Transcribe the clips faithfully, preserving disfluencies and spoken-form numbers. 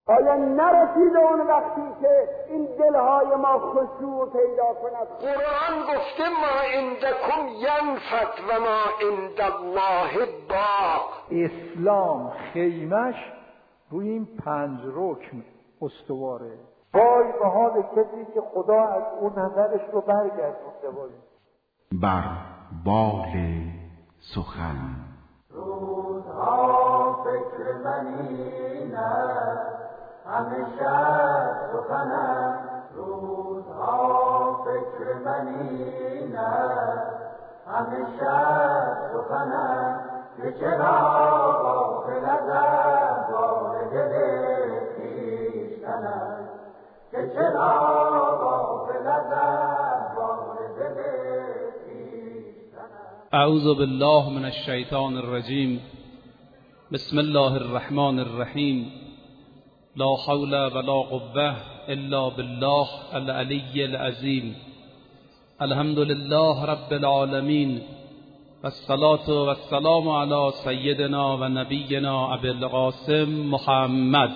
آیا نرسیده اون وقتی که این دلهای ما خشوع پیدا کند؟ قرآن گفته ما عندکم ینفد و ما عند الله باق. اسلام خیمش روی این پنج رکن استواره. وای به حال کسی که خدا از اون نظرش رو برگردونده. وای بر بال سخن روزها فکر منی نه همیشه سخنم، روزها فکر منی نه همیشه سخنم، که چرا غافل از احوال دل خویشتنم، که چرا غافل از احوال دل خویشتنم. اعوذ بالله من الشیطان الرجیم. بسم الله الرحمن الرحیم. لا حول ولا قوة الا بالله العلی العظیم. الحمد لله رب العالمین والصلاة والسلام علی سیدنا و نبینا ابی القاسم محمد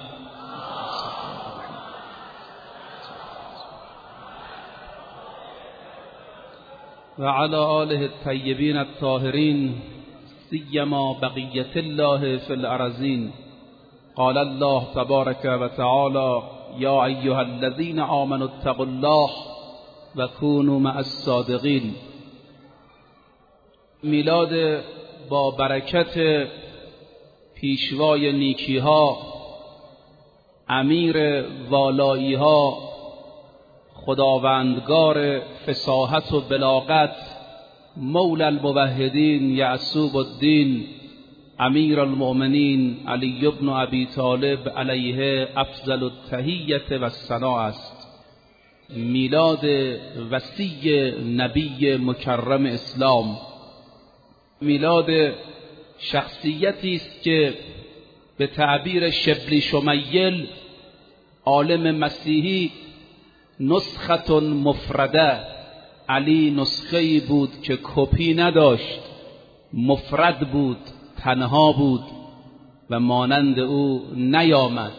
و علی آله الطیبین الطاهرین سیما بقیة الله فی الارضین. قال الله تبارک و تعالی یا ایها الذین آمنوا اتقوا الله و کونوا مع الصادقین. میلاد با برکت پیشوای نیکی ها، امیر والایی ها، خداوندگار فصاحت و بلاغت، مولا الموحدین یعصوب الدین امیر المؤمنین علی بن ابی طالب علیه افضل التحیة و الثناء است. میلاد وصی نبی مکرم اسلام، میلاد شخصیتی است که به تعبیر شبلی شمیل عالم مسیحی نسخت مفرده، علی نسخه‌ای بود که کپی نداشت، مفرد بود، تنها بود و مانند او نیامد.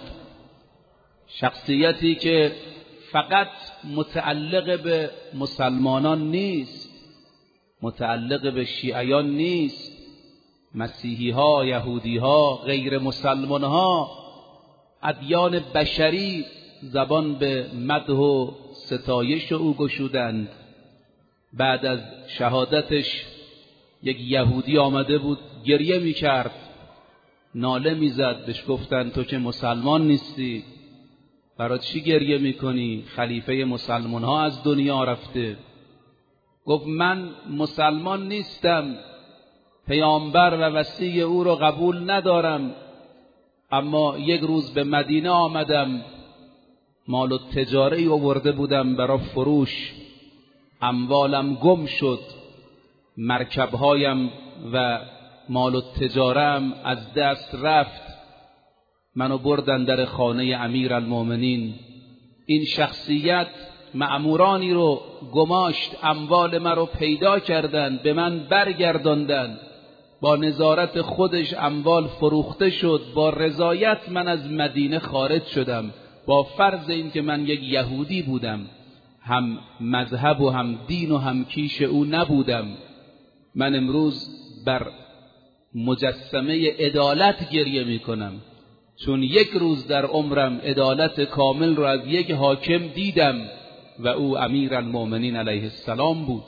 شخصیتی که فقط متعلق به مسلمانان نیست، متعلق به شیعیان نیست، مسیحی ها، یهودی ها، غیر مسلمان ها، ادیان بشری زبان به مدح و ستایش او گشودند. بعد از شهادتش یک یهودی آمده بود گریه میکرد، ناله میزد، بهش گفتن تو که مسلمان نیستی، برای چی گریه میکنی؟ خلیفه مسلمان ها از دنیا رفته. گفت من مسلمان نیستم، پیامبر و وصی او رو قبول ندارم، اما یک روز به مدینه آمدم، مال و تجاری آورده بودم برای فروش، اموالم گم شد، مرکبهایم و مال و تجارم از دست رفت، منو بردن در خانه امیر المؤمنین. این شخصیت مأمورانی رو گماشت، اموال من رو پیدا کردن، به من برگرداندن، با نظارت خودش اموال فروخته شد، با رضایت من از مدینه خارج شدم، با فرض این که من یک یهودی بودم، هم مذهب و هم دین و هم کیش او نبودم. من امروز بر مجسمه عدالت گریه می کنم، چون یک روز در عمرم عدالت کامل را از یک حاکم دیدم و او امیر المؤمنین علیه السلام بود.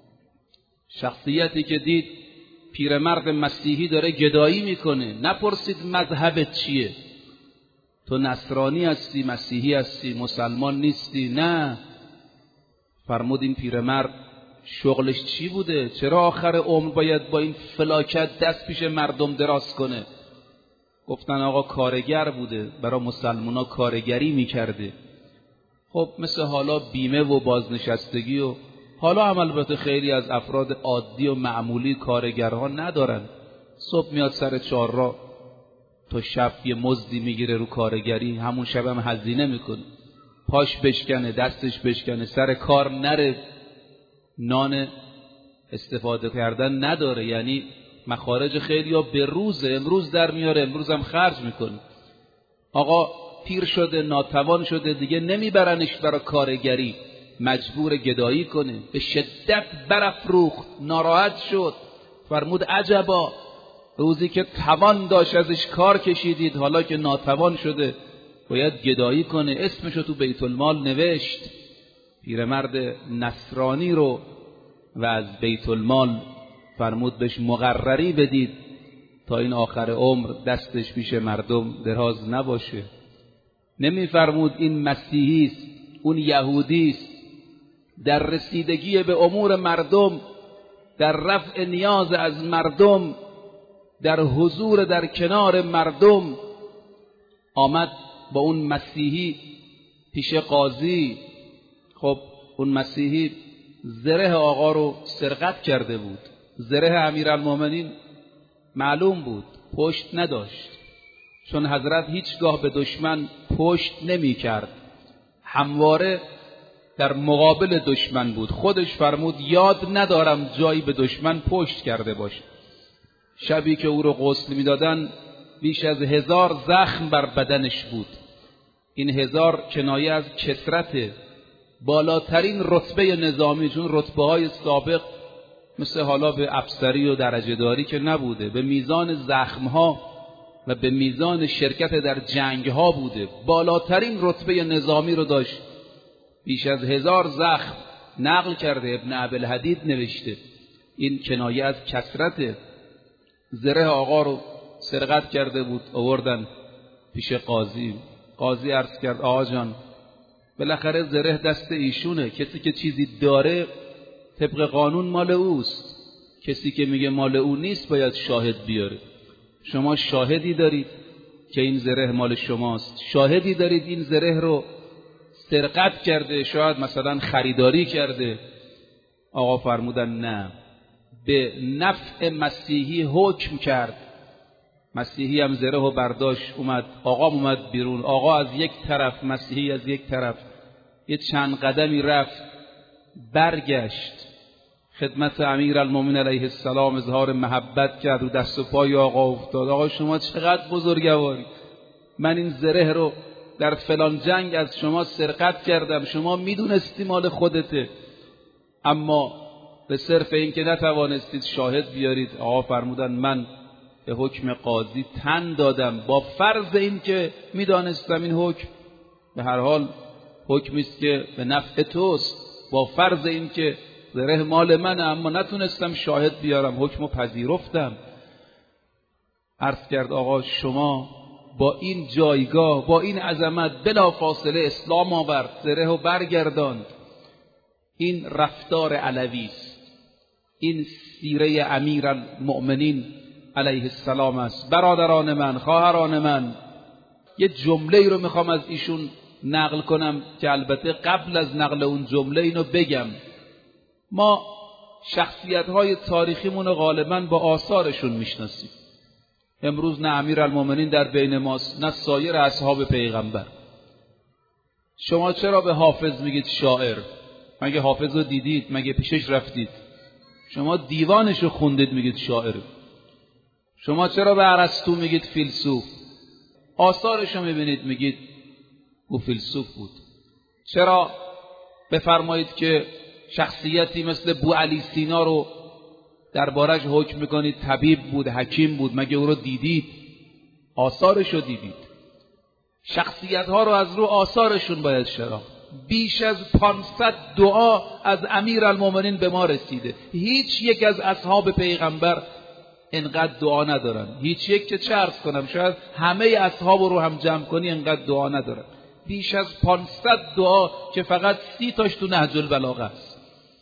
شخصیتی که دید پیرمرد مسیحی داره گدایی میکنه، نپرسید مذهبت چیه، تو نصرانی هستی، مسیحی هستی، مسلمان نیستی، نه، فرمود این پیرمرد شغلش چی بوده؟ چرا آخر عمر باید با این فلاکت دست پیش مردم دراز کنه؟ گفتن آقا کارگر بوده، برای مسلمانا کارگری میکرده. خب مثل حالا بیمه و بازنشستگی و حالا هم البته خیلی از افراد عادی و معمولی کارگرها ندارن، صبح میاد سر چهارراه تا شب یه مزدی میگیره رو کارگری، همون شب هم هزینه میکنه، پاش بشکنه، دستش بشکنه، سر کار نره، نان استفاده کردن نداره. یعنی مخارج خیلی ها به روزه، امروز در میاره، امروز هم خرج میکنه. آقا پیر شده، ناتوان شده، دیگه نمیبرنش برای کارگری، مجبور گدایی کنه. به شدت برافروخت، ناراحت شد، فرمود عجبا، روزی که توان داشت ازش کار کشیدید، حالا که ناتوان شده باید گدایی کنه. اسمشو تو بیت المال نوشت. پیرمرد نصرانی رو و از بیت المال فرمود بهش مقرری بدید تا این آخر عمر دستش پیش مردم دراز نباشه. نمیفرمود این مسیحی است، اون یهودی است. در رسیدگی به امور مردم، در رفع نیاز از مردم، در حضور در کنار مردم، آمد با اون مسیحی پیش قاضی. خب اون مسیحی زره آقا رو سرقت کرده بود. زره امیرالمومنین معلوم بود پشت نداشت، چون حضرت هیچگاه به دشمن پشت نمی کرد، همواره در مقابل دشمن بود. خودش فرمود یاد ندارم جایی به دشمن پشت کرده باشه. شبی که او رو غسل می دادن بیش از هزار زخم بر بدنش بود. این هزار کنایه از کثرت، بالاترین رتبه نظامی، چون رتبه های سابق مثل حالا به افسری و درجه داری که نبوده، به میزان زخم ها و به میزان شرکت در جنگ ها بوده. بالاترین رتبه نظامی رو داشت. بیش از هزار زخم نقل کرده، ابن ابوالحدید نوشته. این کنایه از کثرت. زره آقا رو سرقت کرده بود، آوردن پیش قاضی. قاضی عرض کرد آقا جان، بالاخره زره دست ایشونه، کسی که چیزی داره طبق قانون مال اوست، کسی که میگه مال او نیست باید شاهد بیاره. شما شاهدی دارید که این زره مال شماست؟ شاهدی دارید این زره رو سرقت کرده، شاید مثلا خریداری کرده؟ آقا فرمودن نه. به نفع مسیحی حکم کرد. مسیحی هم زره و برداشت، اومد. آقا اومد بیرون. آقا از یک طرف، مسیحی از یک طرف. یه چند قدمی رفت، برگشت خدمت امیرالمومنین علیه السلام، اظهار محبت کرد و دست و پای آقا افتاد. آقا شما چقدر بزرگواری، من این زره رو در فلان جنگ از شما سرقت کردم، شما میدونستی مال خودته، اما به صرف این که نتوانستید شاهد بیارید. آقا فرمودن من به حکم قاضی تن دادم، با فرض این که میدانستم این حکم به هر حال حکمی است که به نفع توست، با فرض این که زره مال منه، اما نتونستم شاهد بیارم، حکمو پذیرفتم. عرض کرد آقا شما با این جایگاه، با این عظمت، بلا فاصله اسلام آورد، زره و برگرداند. این رفتار علوی است، این سیره امیرالمؤمنین علیه السلام است. برادران من، خواهران من، یه جمله رو میخوام از ایشون نقل کنم که البته قبل از نقل اون جمله اینو بگم. ما شخصیت‌های تاریخیمون رو غالباً با آثارشون میشناسیم. امروز نه امیرالمومنین در بین ماست، نه سایر اصحاب پیغمبر. شما چرا به حافظ میگید شاعر؟ مگه حافظ رو دیدید؟ مگه پیشش رفتید؟ شما دیوانش رو خوندید میگید شاعر. شما چرا به ارسطو میگید فیلسوف؟ آثارش رو میبینید میگید او فیلسوف بود. چرا بفرمایید که شخصیتی مثل بو علی سینا رو دربارش حکم میکنید طبیب بود، حکیم بود؟ مگه او رو دیدید؟ آثارش رو دیدید. شخصیت ها رو از رو آثارشون باید شناخت. بیش از پانصد دعا از امیرالمومنین به ما رسیده. هیچ یک از اصحاب پیغمبر انقدر دعا ندارن. هیچ یک که چه عرض کنم، شاید همه اصحاب رو هم جمع کنی انقدر دعا ندارن. بیش از پانصد دعا که فقط سی تاش تو نهج البلاغه است.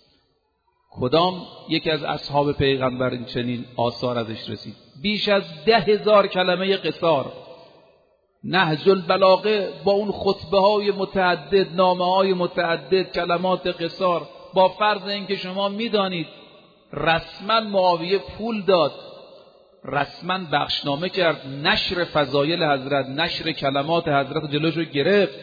کدام یک از اصحاب پیغمبر این چنین آثار ازش رسید؟ بیش از ده هزار کلمه قصار. نهج البلاغه با اون خطبه های متعدد، نامه های متعدد، کلمات قصار، با فرض اینکه شما میدانید رسما معاویه پول داد، رسما بخشنامه کرد، نشر فضایل حضرت، نشر کلمات حضرت جلوش رو گرفت.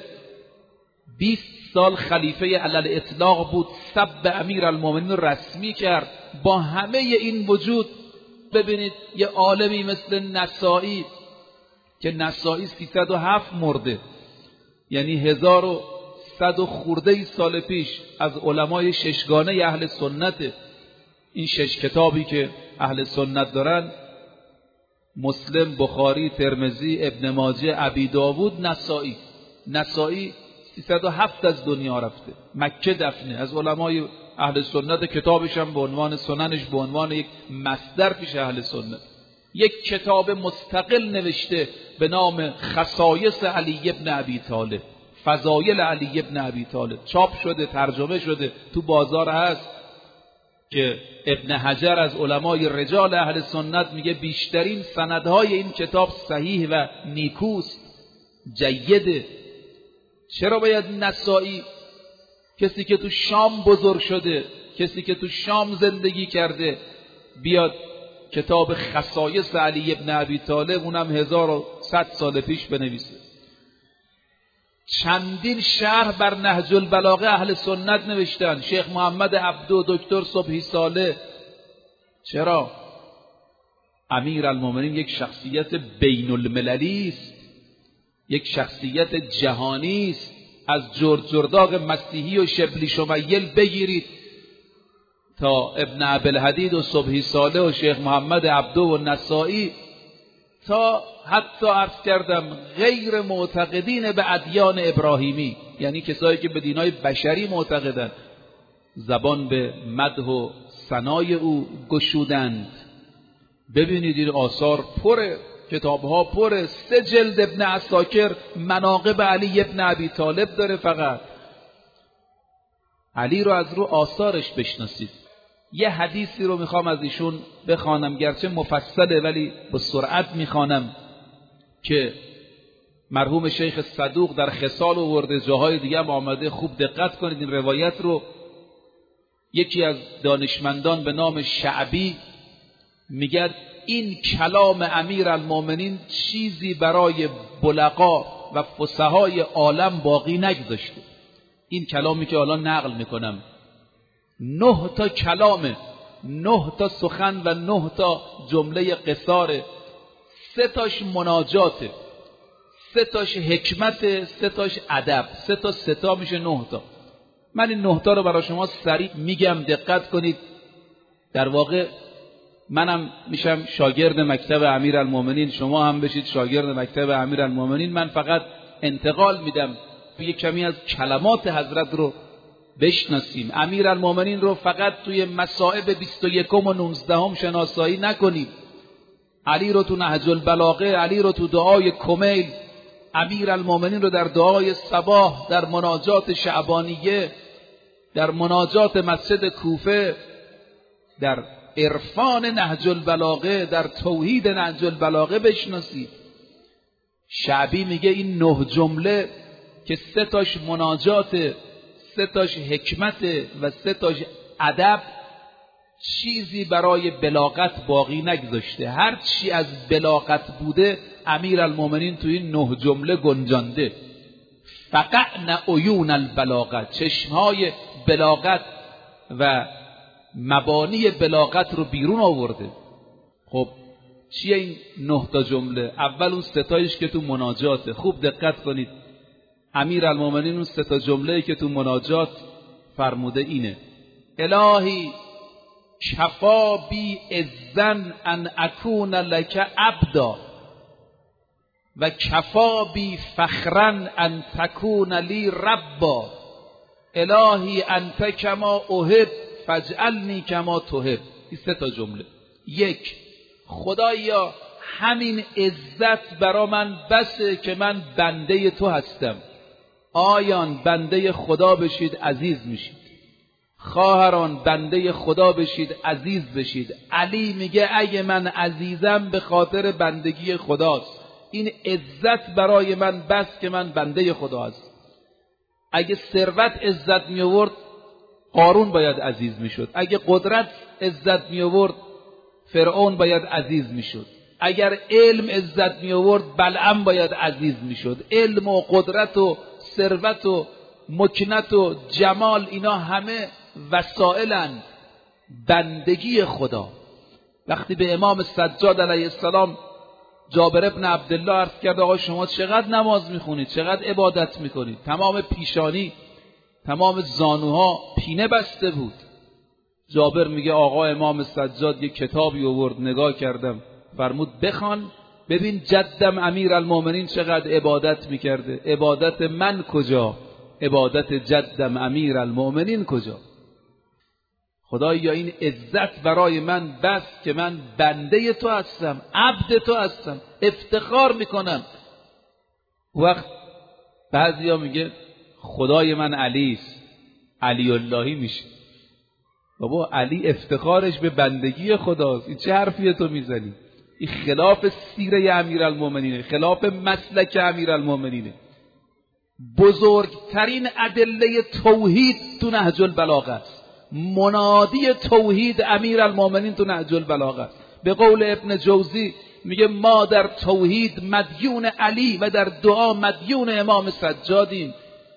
بیست سال خلیفه علل اطلاق بود، سب امیرالمومنین رو رسمی کرد. با همه این وجود ببینید یه عالمی مثل نسائی که نسائی سیصد و هفت مرده، یعنی هزار و صد و خورده سال پیش از علمای ششگانه اهل سنت. این شش کتابی که اهل سنت دارن: مسلم، بخاری، ترمذی، ابن ماجه، ابی داوود، نسائی. نسائی سیصد و هفت از دنیا رفته، مکه دفنه. از علمای اهل سنت، کتابش هم به عنوان سننش به عنوان یک مصدر پیش اهل سنت. یک کتاب مستقل نوشته به نام خصایص علی ابن ابی طالب، فضایل علی ابن ابی طالب، چاپ شده، ترجمه شده، تو بازار هست. که ابن حجر از علمای رجال اهل سنت میگه بیشترین سندهای این کتاب صحیح و نیکوست، جیده. چرا باید نسائی، کسی که تو شام بزرگ شده، کسی که تو شام زندگی کرده، بیاد کتاب خصایص علی ابن ابی طالب، اونم هزار و صد سال پیش بنویسه؟ چندین شرح بر نهج البلاغه اهل سنت نوشتن، شیخ محمد عبدو، دکتر صبحی صالح. چرا؟ امیرالمومنین یک شخصیت بین المللی است، یک شخصیت جهانی است. از جرد جرداغ مسیحی و شبلی شمیل بگیرید تا ابن عبدالحدید و صبحی صالح و شیخ محمد عبدو و نسائی، تا حتی عرض کردم غیر معتقدین به ادیان ابراهیمی، یعنی کسایی که به دینای بشری معتقدند، زبان به مدح و ثنای او گشودند. ببینید این آثار پره، کتابها پره. سه جلد ابن عساکر مناقب علی ابن ابی طالب داره. فقط علی رو از رو آثارش بشناسید. یه حدیثی رو میخوام از ایشون بخوانم، گرچه مفصله ولی به سرعت میخوانم، که مرحوم شیخ صدوق در خصال آورده، جاهای دیگه هم آمده. خوب دقت کنید این روایت رو. یکی از دانشمندان به نام شعبی میگه این کلام امیرالمومنین چیزی برای بلغا و فصحای عالم باقی نگذاشته. این کلامی که الان نقل میکنم، نه تا کلامه، نه تا سخن و نه تا جمله قصاره، سه تاش مناجاته، سه تاش حکمت، سه تاش ادب، سه تا سه تا میشه نه تا. من این نه تا رو برای شما سریع میگم، دقت کنید. در واقع منم میشم شاگرد مکتب امیرالمومنین، شما هم بشید شاگرد مکتب امیرالمومنین. من فقط انتقال میدم، یک کمی از کلمات حضرت رو بشناسیم. امیرالمومنین رو فقط توی مصائب بیست و یکم و نوزدهم شناسایی نکنید. علی رو تو نهج البلاغه، علی رو تو دعای کمیل، امیرالمومنین رو در دعای صباح، در مناجات شعبانیه، در مناجات مسجد کوفه، در عرفان نهج البلاغه، در توحید نهج البلاغه بشناسید. شعبی میگه این نه جمله که سه تاش مناجات، سه تاش حکمت و سه تاش ادب، چیزی برای بلاغت باقی نگذاشته. هر چی از بلاغت بوده امیرالمومنین تو این نه جمله گنجانده. فقعن عیون البلاغت، چشمهای بلاغت و مبانی بلاغت رو بیرون آورده. خب چیه این نه تا جمله؟ اول اون ستایش که تو مناجاته. خوب دقت کنید. امیرالمومنین اون سه تا جمله‌ای که تو مناجات فرموده اینه: الهی کفا بی اذن ان اکون لک عبدا و کفا بی فخرا ان تکون لی ربا. الهی انت کما احب فاجعلنی کما تحب. این سه تا جمله. یک، خدایا همین عزت برا من بسه که من بنده تو هستم. آیان بنده خدا بشید عزیز میشید، خواهران بنده خدا بشید عزیز بشید. علی میگه اگه من عزیزم به خاطر بندگی خداست. این عزت برای من بس که من بنده خدا هست. اگه ثروت عزت می آورد قارون باید عزیز میشد. اگه قدرت عزت می آورد فرعون باید عزیز میشد. اگر علم عزت می آورد بلعم باید عزیز میشد. علم و قدرت و ثروت و مکنت و جمال، اینا همه وسائلند بندگی خدا. وقتی به امام سجاد علیه السلام جابر ابن عبدالله عرض کرد آقا شما چقدر نماز میخونید، چقدر عبادت میکنید؟ تمام پیشانی، تمام زانوها پینه بسته بود. جابر میگه آقا امام سجاد یک کتابی آورد، نگاه کردم، فرمود بخوان ببین جدم امیرالمومنین چقدر عبادت میکرده. عبادت من کجا؟ عبادت جدم امیرالمومنین کجا؟ خدایا این عزت برای من بس که من بنده تو هستم، عبد تو هستم، افتخار میکنم. وقت بعضیا میگه خدای من علی است، علی اللهی میشه. بابا علی افتخارش به بندگی خداست، این چه حرفیه تو میزنی؟ این خلاف سیره امیرالمومنینه، خلاف مسلک امیرالمومنینه. بزرگترین ادله توحید تو نهج البلاغه است. منادی توحید امیرالمومنین تو نهج البلاغه است. به قول ابن جوزی میگه ما در توحید مدیون علی و در دعا مدیون امام سجادیم.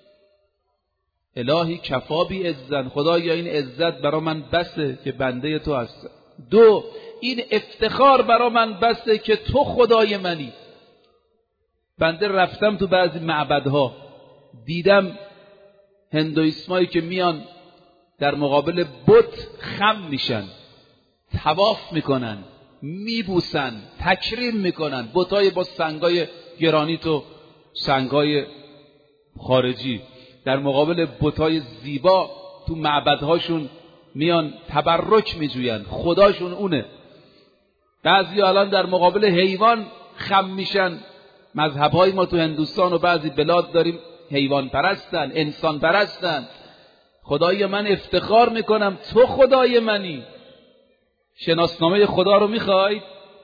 الهی کفا بی عزت، خدایا این عزت برا من بسه که بنده تو هستم. دو، این افتخار برا من بسه که تو خدای منی. بنده رفتم تو بعضی معبدها، دیدم هندویسمایی که میان در مقابل بت خم میشن، طواف میکنن، میبوسن، تکریم میکنن. بتای با سنگای گرانیت و سنگای خارجی در مقابل بتای زیبا تو معبدهاشون میان تبرک میجوین، خداشون اونه. بعضی الان در مقابل حیوان خم میشن. مذهبهای ما تو هندوستان و بعضی بلاد داریم حیوان پرستن، انسان پرستن. خدای من افتخار میکنم تو خدای منی. شناسنامه خدا رو میخواید؟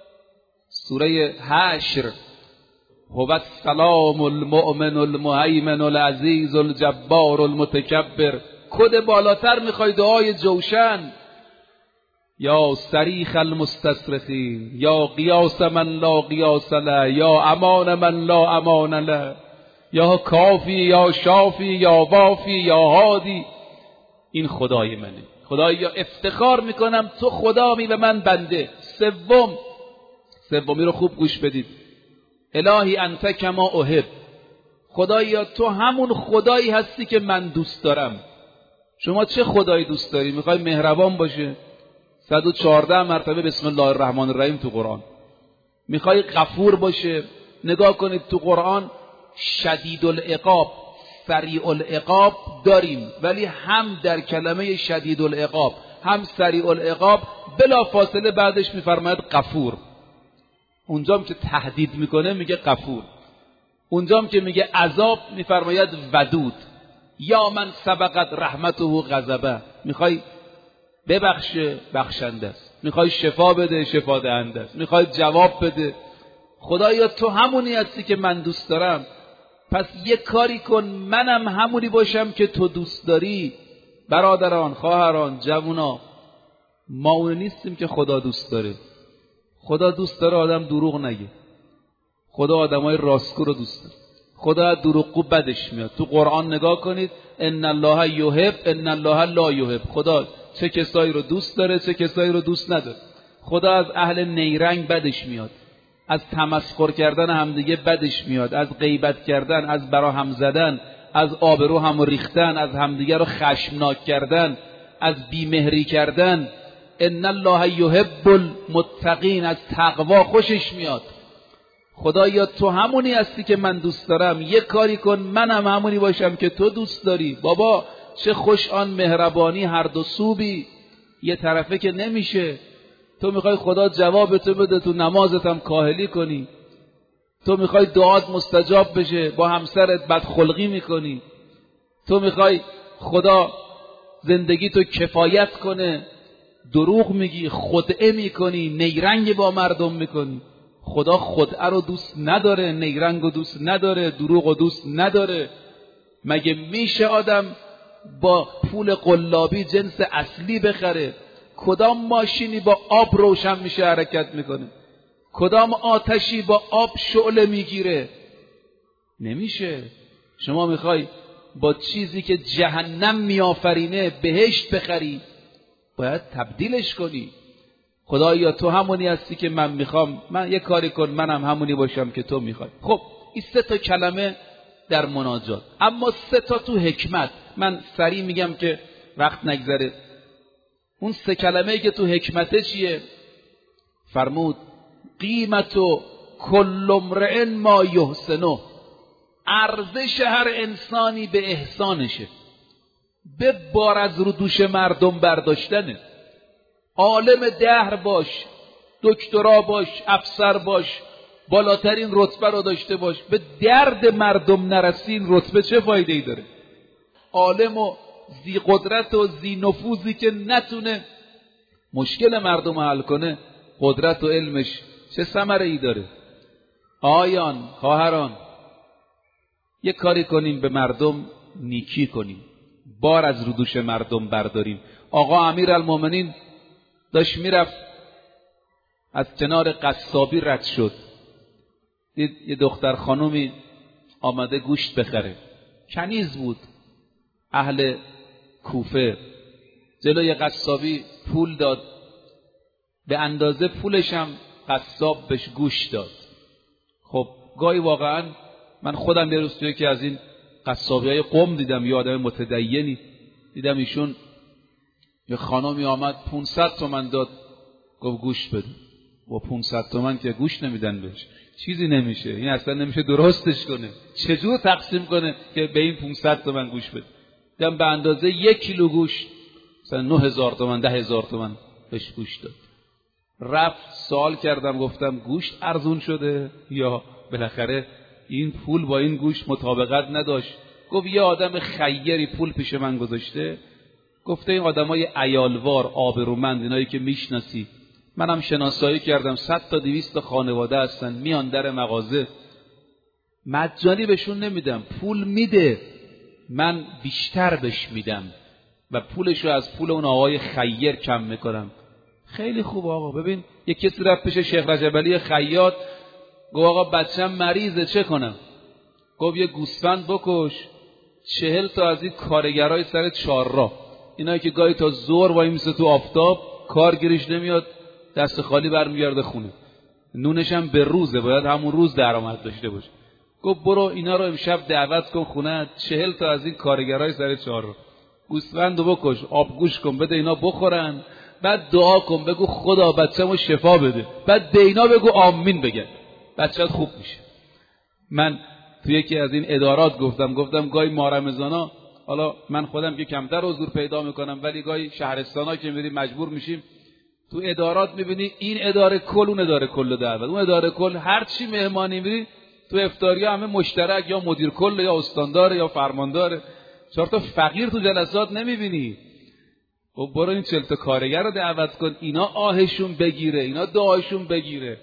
سوره حشر، هو السلام المؤمن المهیمن العزیز الجبار المتکبر. کد بالاتر میخوای؟ دعای جوشن، یا صریخ المستصرخین، یا قیاس من لا قیاس له، یا امان من لا امان له، یا کافی، یا شافی، یا وافی، یا هادی. این خدای منه. خدایا افتخار میکنم تو خدا می و من بنده. سوم، سومی رو خوب گوش بدید. الهی انت کما احب، خدایا تو همون خدایی هستی که من دوست دارم. شما چه خدایی دوست داری؟ میخوای مهربان باشه؟ صد و چهارده مرتبه بسم الله الرحمن الرحیم تو قرآن. میخوای غفور باشه؟ نگاه کنید تو قرآن شدید العقاب، سریع العقاب داریم، ولی هم در کلمه شدید العقاب هم سریع العقاب بلا فاصله بعدش میفرماید غفور. اونجام که تهدید میکنه میگه غفور، اونجام که میگه عذاب میفرماید ودود. یا من سبقت رحمته غضبه، میخوای ببخشه بخشنده است، میخوای شفا بده شفا دهنده است، میخوای جواب بده. خدایا تو همونی هستی که من دوست دارم، پس یک کاری کن منم همونی باشم که تو دوست داری. برادران، خواهران، جوونا، ما اون نیستیم که خدا دوست داره. خدا دوست داره آدم دروغ نگه. خدا آدمای راستگو رو دوست داره. خدا دروغگو بدش میاد. تو قرآن نگاه کنید، ان الله یحب ان الله لا یحب. خدا چه کسایی رو دوست داره چه کسایی رو دوست نداره. خدا از اهل نیرنگ بدش میاد، از تمسخر کردن همدیگه بدش میاد، از غیبت کردن، از برا هم زدن، از آبرو هم ریختن، از همدیگه رو خشمناک کردن، از بیمهری کردن. ان الله یحب المتقین، از تقوا خوشش میاد. خدایا تو همونی هستی که من دوست دارم، یک کاری کن منم همونی باشم که تو دوست داری. بابا چه خوش آن مهربانی هر دو سوبی، یه طرفه که نمیشه. تو میخوای خدا جواب تو بده، تو نمازت هم کاهلی کنی. تو میخوای دعات مستجاب بشه، با همسرت بدخلقی میکنی. تو میخوای خدا زندگی تو کفایت کنه، دروغ میگی، خدعه میکنی، نیرنگ با مردم میکنی. خدا خدعه رو دوست نداره، نیرنگ رو دوست نداره، دروغ رو دوست نداره. مگه میشه آدم با پول قلابی جنس اصلی بخره؟ کدام ماشینی با آب روشن میشه حرکت میکنه؟ کدام آتشی با آب شعله میگیره؟ نمیشه. شما میخوای با چیزی که جهنم میآفرینه بهشت بخری، باید تبدیلش کنی. خدایا تو همونی هستی که من میخوام، من یه کاری کن منم همونی باشم که تو میخوای. خب این سه تا کلمه در مناجات. اما سه تا تو حکمت. من سریع میگم که وقت نگذره. اون سه کلمه‌ای که تو حکمته چیه؟ فرمود قیمت و کل امرئ ما یحسنه، ارزش هر انسانی به احسانشه، به بار از رو دوش مردم برداشتنه. عالم دهر باش، دکترا باش، افسر باش، بالاترین رتبه رو داشته باش، به درد مردم نرسی، این رتبه چه فایده ای داره؟ عالم و ذی قدرت و ذی نفوذی که نتونه مشکل مردم حل کنه، قدرت و علمش چه ثمره ای داره؟ آیان خواهران، یه کاری کنیم به مردم نیکی کنیم، بار از رو دوش مردم برداریم. آقا امیرالمومنین داشت میرفت، از کنار قصابی رد شد، دید یه دختر خانومی آمده گوشت بخره، کنیز بود، اهل کوفه. جلوی قصابی پول داد، به اندازه پولش هم قصاب بهش گوشت داد. خب گاهی واقعا من خودم یه روز توی که از این قصابی های قم دیدم، یه آدم متدینی دیدم، ایشون یه خانمی آمد پونصد تومن داد، گفت گوشت بده. و پونصد تومن که گوشت نمیدن بهش، چیزی نمیشه، این اصلا نمیشه درستش کنه، چجور تقسیم کنه که به این پونصد تومن گوشت بده؟ دیدم به اندازه یک کیلو گوشت مثلا نه هزار تومن ده هزار تومن بهش گوشت داد. رفت سوال کردم، گفتم گوشت ارزون شده یا بالاخره این پول با این گوشت مطابقت نداشت؟ گفت یه آدم خیری پول پیش من گذاشته، گفته این آدمای عیالوار آبرومند، اینایی که میشناسی، منم شناسایی کردم، صد تا دویست تا خانواده هستن، میان در مغازه، مجانی بهشون نمیدم، پول میده، من بیشتر بهش میدم و پولشو از پول اون آقای خیر کم میکنم. خیلی خوب آقا. ببین یک کسی رفت پیش شیخ رجب علی خیاط، گفت آقا بچم مریضه چه کنم؟ گفت یه گوسفند بکش، چهل تا از این کارگرای سر چهارراه، اینایی که گاهی تا ظهر وای میسه تو آفتاب، کار گیرش نمیاد، دست خالی برمیگرده خونه، نونش هم به روزه، باید همون روز درآمد داشته باشه. گفت برو اینا رو امشب دعوت کن خونه، چهل تا از این کارگرای سر چهارراه، گوسفندو بکش، آبگوش کن، بده اینا بخورن، بعد دعا کن، بگو خدا بچه‌مو شفا بده، بعد دینا بگو آمین بگن، بچه‌ت خوب میشه. من توی یکی از این ادارات گفتم گفتم گاهی مارمزانا، حالا من خودم که کمتر حضور پیدا میکنم، ولی گاهی شهرستانا که میریم مجبور میشیم تو ادارات میبینی این اداره کل اون اداره کل دعوت، اون اداره کل، هر چی مهمانی میری تو افطاریا همه مشترک، یا مدیر کل یا استاندار یا فرماندار، چهار تا فقیر تو جلسات نمیبینی. خب برو این چهل تا کارگر رو دعوت کن، اینا آهشون بگیره، اینا دعاشون بگیره.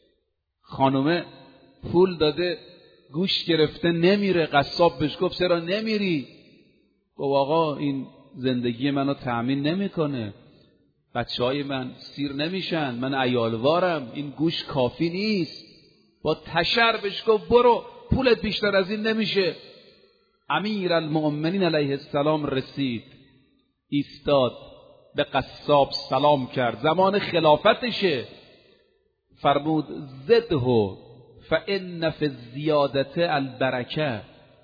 خانومه پول داده گوشت گرفته نمیره، قصاب بهش گفت چرا نمیری؟ گفت آقا این زندگی منو تأمین نمیکنه، بچهای من سیر نمیشن، من عیالوارم، این گوشت کافی نیست. با تشر بهش گفت برو، پولت بیشتر از این نمیشه. امیرالمؤمنین علیه السلام رسید، ایستاد، به قصاب سلام کرد، زمان خلافتشه، فرمود زده فان فی الزیادت البرکه،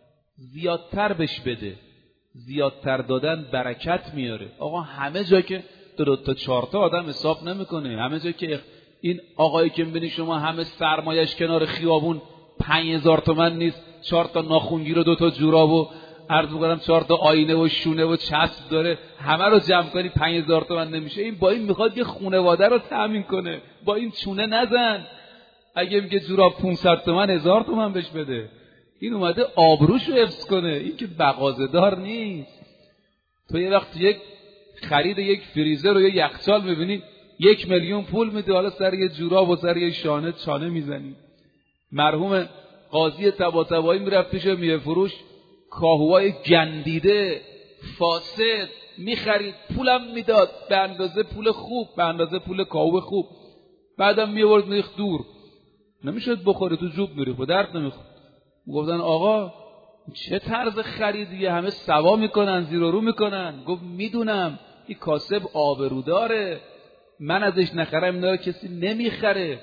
زیادتر بش بده، زیادتر دادن برکت میاره. آقا همه جا که دو تا چهار تا آدم حساب نمیکنه، همه جا که این آقایی که میبینی شما همه سرمایش کنار خیابون پنج هزار تومن نیست، چهار تا ناخونگیر و دو تا جوراب و عرض میکنم چهار تا آینه و شونه و چسب داره، همه رو جمع کنی پنج هزار تومن نمیشه. این با این میخواد یه خانواده رو تامین کنه، با این چونه نزن. اگه میگه جوراب پانصد تومن هزار تومن بهش بده، این اومده آبروشو حفظ کنه، این که بغازه‌دار نیست. تو یه وقت یک خرید یک فریزر و یه یخچال میبینی یک میلیون پول میده، حالا سر یه جوراب و سر یه شانه چانه میزنی. مرحوم قاضی طباطبایی میرفت پیش میوه فروش، کاهوهای گندیده فاسد میخرید، پولم میداد به اندازه پول خوب، به اندازه پول کاهو خوب، بعدم میورد میخ دور، نمیشد بخوره، تو جوب میره، به درد نمیخورد. گفتن آقا چه طرز خریدیه، همه سوا میکنن، زیر و رو میکنن. گفت میدونم این کاسب آبرو داره، من ازش نخرم اینا رو کسی نمیخره.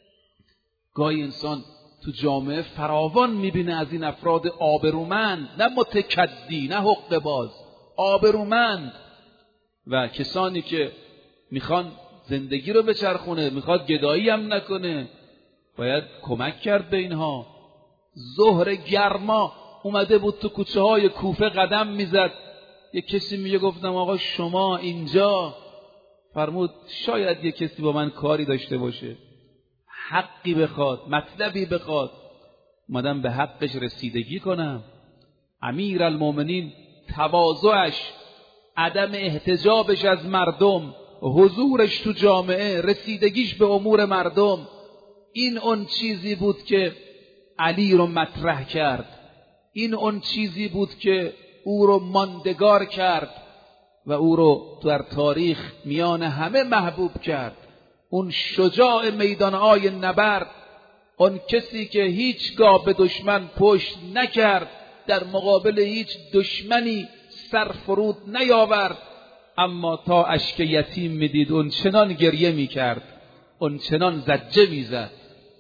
گاهی انسان تو جامعه فراوان میبینه از این افراد آبرومند، نه متکدی، نه حقه باز، آبرومند و کسانی که میخوان زندگی رو بچرخونه، میخواد گدایی هم نکنه، باید کمک کرد به اینها. ظهر گرما اومده بود تو کوچه های کوفه قدم میزد، یه کسی میگه گفتم آقا شما اینجا، فرمود شاید یه کسی با من کاری داشته باشه، حقی بخواد، مطلبی بخواد، اومدم به حقش رسیدگی کنم. امیر المومنین تواضعش، عدم احتجابش از مردم، حضورش تو جامعه، رسیدگیش به امور مردم، این اون چیزی بود که علی رو مطرح کرد، این اون چیزی بود که او رو ماندگار کرد و او رو در تاریخ میان همه محبوب کرد. اون شجاع میدانهای نبرد، اون کسی که هیچگاه به دشمن پشت نکرد، در مقابل هیچ دشمنی سر فرود نیاورد، اما تا اشک یتیم میدید اون چنان گریه میکرد، اون چنان زجه میزد.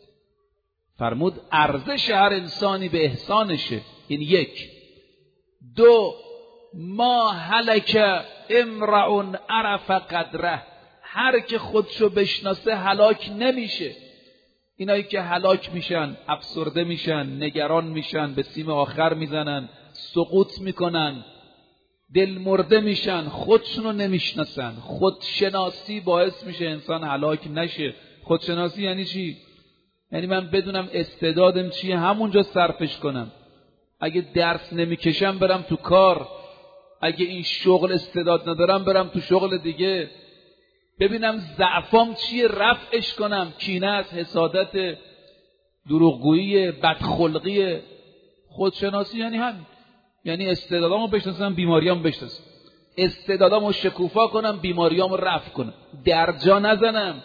فرمود ارزش هر انسانی به احسانشه. این یک. دو، ما هلک امرئ عرف قدره، هر که خودشو بشناسه هلاک نمیشه. اینایی که هلاک میشن، افسرده میشن، نگران میشن، به سیم آخر میزنن، سقوط میکنن، دل مرده میشن، خودشونو نمیشناسن. خودشناسی باعث میشه انسان هلاک نشه. خودشناسی یعنی چی؟ یعنی من بدونم استعدادم چیه، همونجا صرفش کنم. اگه درس نمیکشم برم تو کار، اگه این شغل استعداد ندارم برم تو شغل دیگه. ببینم ضعفام چیه، رفعش کنم. کینه است، حسادت، دروغگویی، بدخلقی. خودشناسی یعنی همین، یعنی استعدادامو بشناسم، بیماریامو بشناسم، استعدادامو شکوفا کنم، بیماریامو رفع کنم، درجا نزنم.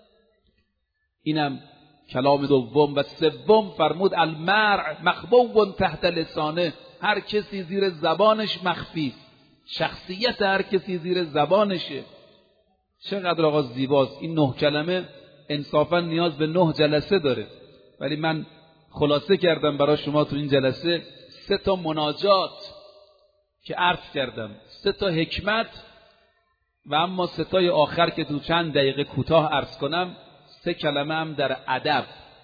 اینم کلام دوم. و سوم فرمود المرء مخبوب تحت لسانه، هر کسی زیر زبانش مخفی، شخصیت هر کسی زیر زبانشه. چقدر آقا زیباست این نه کلمه. انصافا نیاز به نه جلسه داره، ولی من خلاصه کردم برای شما تو این جلسه سه تا مناجات که عرض کردم، سه تا حکمت و اما سه تای آخر که تو چند دقیقه کوتاه عرض کنم سه کلمه هم در ادب.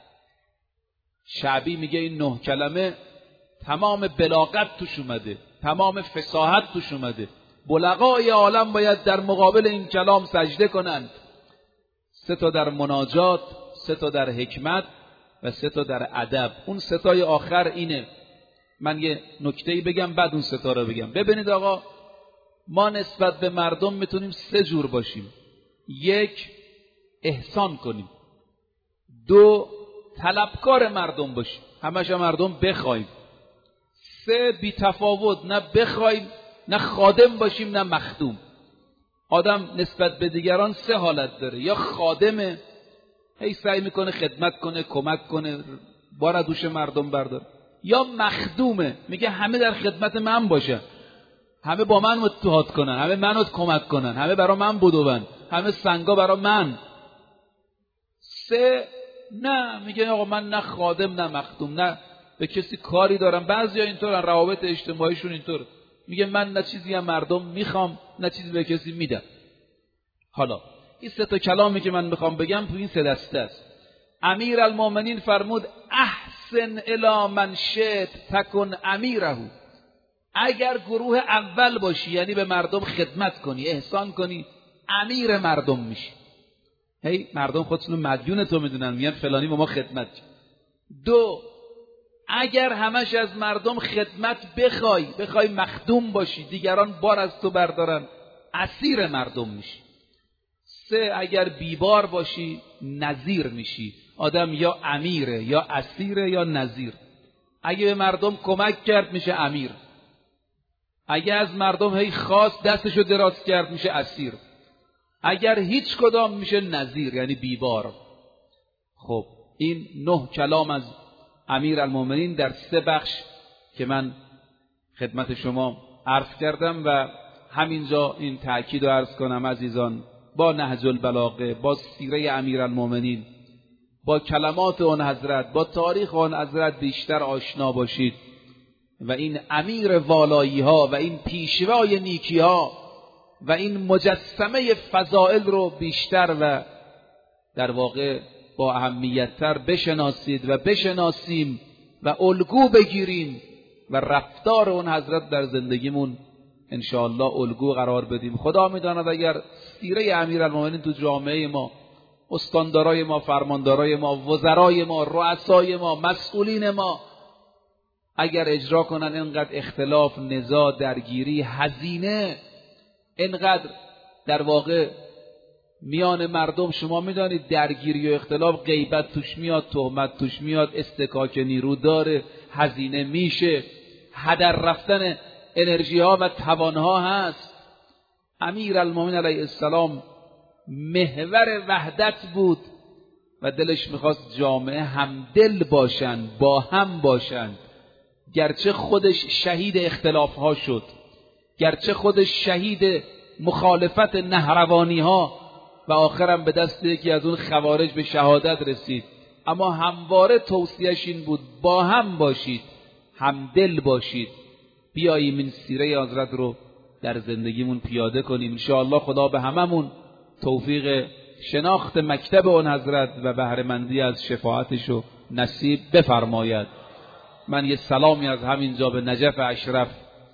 شعبی میگه این نه کلمه تمام بلاغت توش اومده، تمام فصاحت توش اومده. بلغای عالم باید در مقابل این کلام سجده کنند. سه تا در مناجات، سه تا در حکمت و سه تا در ادب. اون سه تای آخر اینه. من یه نکته‌ای بگم بعد اون سه تا رو بگم. ببینید آقا، ما نسبت به مردم میتونیم سه جور باشیم. یک، احسان کنیم. دو، طلبکار مردم باشیم، همش مردم بخوایم. سه، بی تفاوت، نه بخوایم نه خادم باشیم نه مخدوم. آدم نسبت به دیگران سه حالت داره: یا خادمه، هی سعی میکنه خدمت کنه، کمک کنه، بار دوش مردم برداره. یا مخدومه، میگه همه در خدمت من باشن، همه با من اتحاد کنن، همه منو کمک کنن، همه برا من بدون، همه سنگا برا من. سه، نه، میگه آقا من نه خادم نه مخدوم، نه به کسی کاری دارم. بعضیا اینطورن، روابط اجتماعیشون اینطور، میگه من نه چیزی از مردم میخوام نه چیزی به کسی میدم. حالا این سه تا کلامی که من میخوام بگم تو این سه دسته است. امیر المومنین فرمود احسن الی من شئت تکن امیره. اگر گروه اول باشی، یعنی به مردم خدمت کنی، احسان کنی، امیر مردم میشی. هی مردم خودشون مدیون تو میدونن، میگن فلانی با ما خدمت کرد. دو، اگر همش از مردم خدمت بخوای، بخوای مخدوم باشی، دیگران بار از تو بردارن، اسیر مردم میشی. سه، اگر بیبار باشی نظیر میشی. آدم یا امیره یا اسیره یا نظیر. اگه به مردم کمک کرد میشه امیر، اگه از مردم هی خواست دستشو دراز کرد میشه اسیر، اگر هیچ کدام میشه نظیر، یعنی بیبار. خب این نه کلام از امیر المومنین در سه بخش که من خدمت شما عرض کردم و همینجا این تأکید رو عرض کنم عزیزان، با نهج البلاغه، با سیره امیرالمومنین، با کلمات آن حضرت، با تاریخ آن حضرت بیشتر آشنا باشید و این امیر والایی ها و این پیشوای نیکی ها و این مجسمه فضائل رو بیشتر و در واقع با اهمیت‌تر بشناسید و بشناسیم و الگو بگیریم و رفتار اون حضرت در زندگیمون انشاءالله الگو قرار بدیم. خدا میداند اگر سیره امیرالمومنین تو جامعه ما، استاندارای ما، فرماندارای ما، وزرای ما، رؤسای ما، مسئولین ما اگر اجرا کنن، اینقدر اختلاف، نزاع، درگیری، هزینه، اینقدر در واقع میان مردم، شما میدانید درگیری و اختلاف غیبت توش میاد، تهمت توش میاد، استکاک نیرو داره، هزینه میشه، هدر رفتن انرژی ها و توان ها هست. امیرالمومنین علیه السلام محور وحدت بود و دلش میخواست جامعه همدل باشن، با هم باشن، گرچه خودش شهید اختلاف ها شد، گرچه خودش شهید مخالفت نهروانی ها و آخرم به دست یکی از اون خوارج به شهادت رسید، اما همواره توصیه‌اش این بود با هم باشید، همدل باشید. بیاییم این سیره حضرت رو در زندگیمون پیاده کنیم. انشاءالله خدا به هممون توفیق شناخت مکتب اون حضرت و بهره‌مندی از شفاعتش رو نصیب بفرماید. من یه سلامی از همینجا به نجف اشرف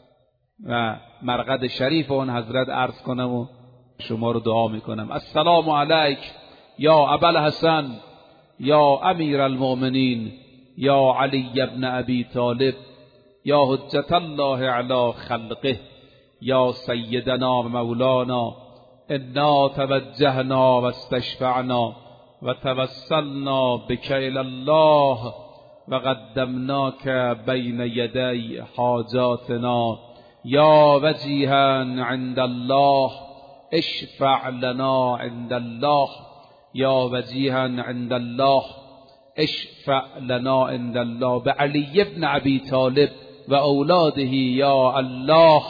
و مرقد شریف اون حضرت عرض کنم و شما رو دعا میکنم. السلام علیک یا ابوالحسن یا امیرالمؤمنین یا علی ابن ابی طالب یا حجت الله علی خلقه یا سیدنا و مولانا، انا توجهنا و استشفعنا و توسلنا بک الی الله و قدمناک بین یدی حاجاتنا یا وجیها عند الله اشفع لنا عند الله یا وجیها عند الله اشفع لنا عند الله. به علی ابن ابی طالب و اولاده یا الله،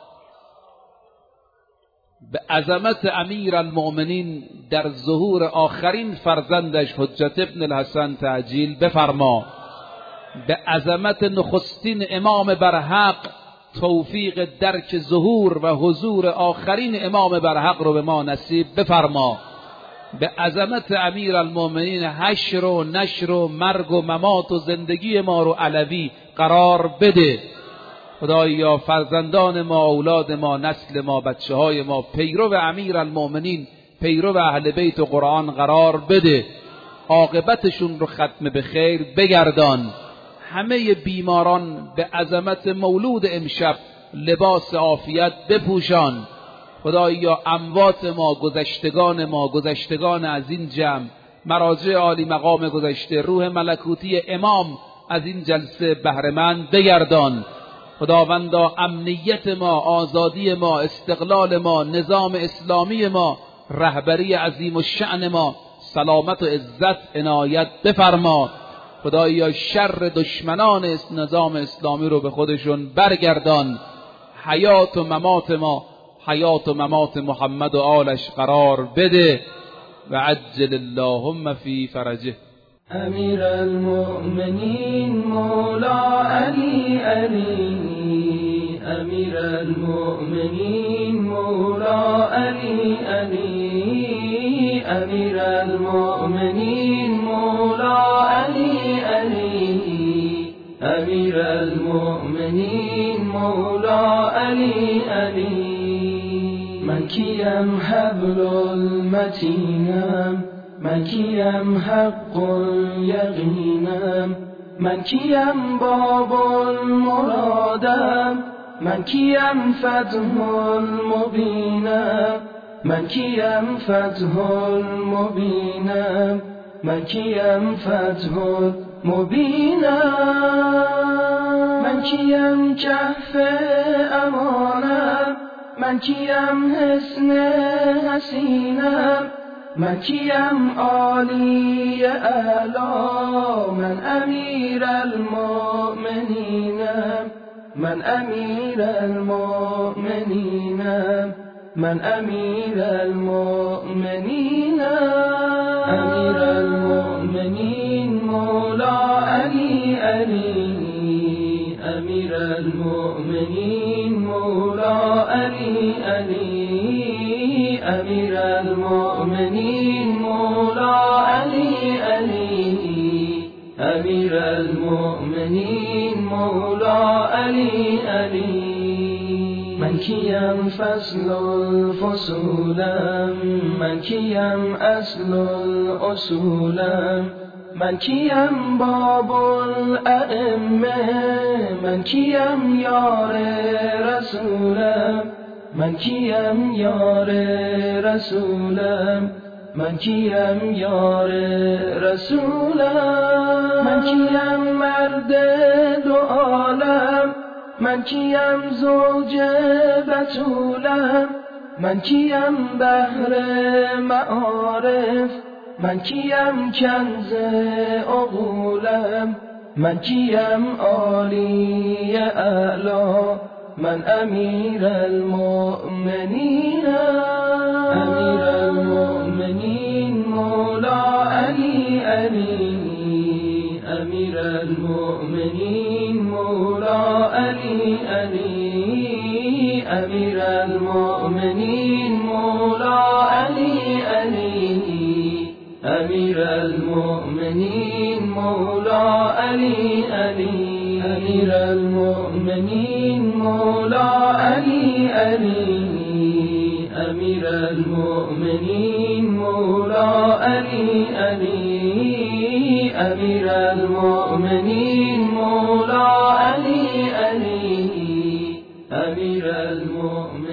به عظمت امیرالمؤمنین در ظهور آخرین فرزندش حجت ابن الحسن تعجیل بفرما. به عظمت نخستین امام برحق توفیق درک ظهور و حضور آخرین امام برحق رو به ما نصیب بفرما. به عظمت امیرالمؤمنین حشر و نشر و مرگ و ممات و زندگی ما رو علوی قرار بده. خدایا فرزندان ما، اولاد ما، نسل ما، بچه های ما پیرو امیرالمؤمنین، پیرو اهل بیت و قرآن قرار بده. عاقبتشون رو ختم به خیر بگردان. همه بیماران به عظمت مولود امشب لباس عافیت بپوشان. خدایا اموات ما، گذشتگان ما، گذشتگان از این جمع، مراجع عالی مقام گذشته، روح ملکوتی امام از این جلسه بهره‌مند بگردان. خداوندا امنیت ما، آزادی ما، استقلال ما، نظام اسلامی ما، رهبری عظیم و شأن ما، سلامت و عزت عنایت بفرما. خدایا شر دشمنان نظام اسلامی رو به خودشون برگردان. حیات و ممات ما، حیات و ممات محمد و آلش قرار بده و عجل اللهم فی فرجه. امیر المؤمنین مولا علی علی، امیر المؤمنین مولا علی علی، امیر المؤمنین مولا علی علی، امیر المؤمنین مولا علی علی. من کیم حبل المتینم، من کیم حق یقینم، من کیم باب المرادم، من کیم فتح المبینم، من کیم فتح المبینم، من کیم فتح المبینم، من کیم کهف امانم، من کیم حسن حسینم، من کیم عالی اعلا، من امیر المؤمنینم، من امیر المؤمنینم، من امیر المؤمنین امیر المؤمنین مولا علی علی امیر المؤمنین مولا علی علی امیر المؤمنین مولا علی علی امیر المؤمنین مولا علی علی من کیم فصل الفصولم من کیم اصل الاصولم من کیم باب الائمه من کیم یار رسولم من کیم یار رسولم من کیم یار رسولم من کیم مرد دو عالم من کیم زوج بتولم من کیم بحر معارف من کیم کنز عقولم من کیم عالی اعلا من امیر المؤمنین امیر المؤمنین مولا علی علی امیر المؤمنین مولا علی علی امیر المؤمنین مولا علی علی امیر المؤمنین مولا علی علی امیر المؤمنین مولا علی علی امیر المؤمنین مولا علی علی امیر المؤمنین مولا علی علی امیر المؤمنین